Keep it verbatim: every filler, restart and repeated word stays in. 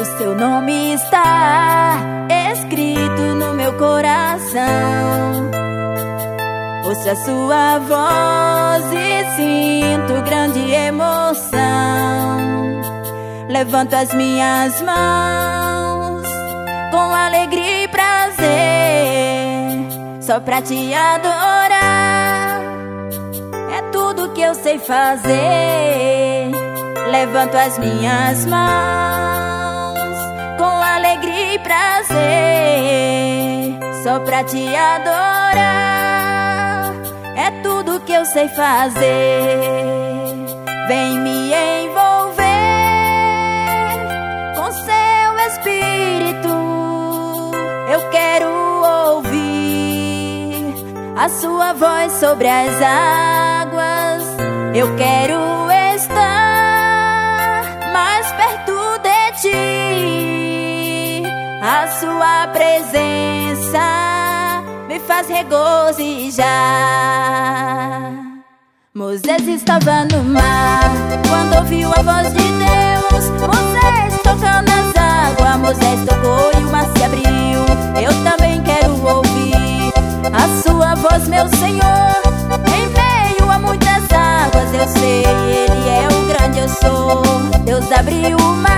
O seu nome está escrito no meu coração. Ouço a sua voz e sinto grande emoção. Levanto as minhas mãos com alegria e prazer, só pra te adorar. É tudo que eu sei fazer. Levanto as minhas mãos com alegria e prazer, só pra te adorar. É tudo que eu sei fazer. Vem me envolver com seu espírito. Eu quero ouvir a sua voz sobre as águas. Eu quero estar mais perto de ti. A sua presença me faz regozijar. Moisés estava no mar quando ouviu a voz de Deus. Moisés tocou nas águas, Moisés tocou e o mar se abriu. Eu também quero ouvir a sua voz, meu Senhor. Em meio a muitas águas eu sei, Ele é o grande eu sou. Deus abriu o mar